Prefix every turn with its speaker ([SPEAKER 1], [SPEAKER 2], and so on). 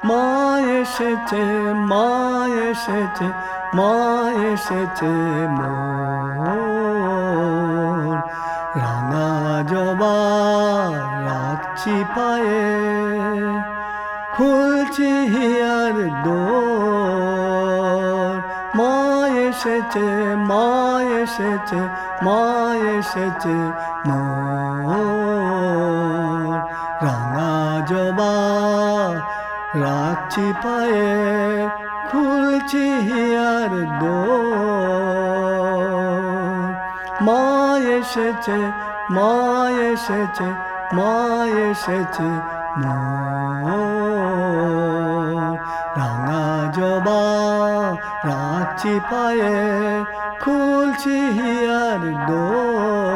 [SPEAKER 1] মা এসেছে, মা এসেছে, মা এসেছে মোর। রাঙা জবা রাখছি পায়ে, খুলছি হিয়ার দোর। মা এসেছে, মা এসেছে, মা এসেছে মোর। রাঙা জবা রাখছি পায়ে, খুলছি হিয়ার দোর। মা এসেছে, মা এসেছে, মা এসেছে মোর। রাঙা জবা রাখছি পায়ে, খুলছি হিয়ার দোর।